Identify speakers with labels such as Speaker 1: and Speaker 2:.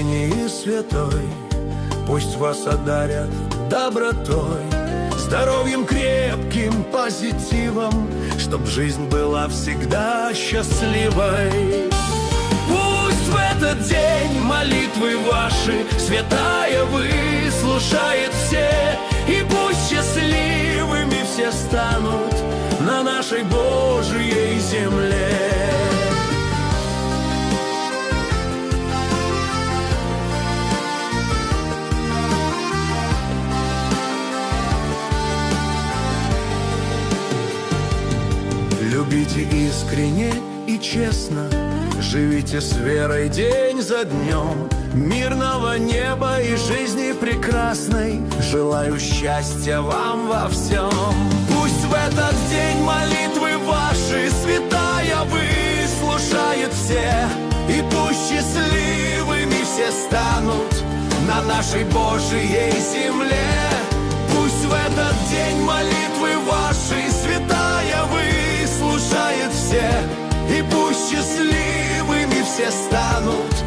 Speaker 1: искренний и святой, пусть вас одарят добротой, здоровьем крепким, позитивом, чтоб жизнь была всегда счастливой. Пусть в этот день молитвы ваши святая выслушает все, и пусть счастливыми все станут на нашей Божьей земле. Любите искренне и честно, живите с верой день за днем. Мирного неба и жизни прекрасной желаю счастья вам во всем. Пусть в этот день молитвы ваши святая выслушает все, и пусть счастливыми все станут на нашей Божьей земле. Пусть в этот день молитвы ваши святая выслушает все, и пусть счастливыми все станут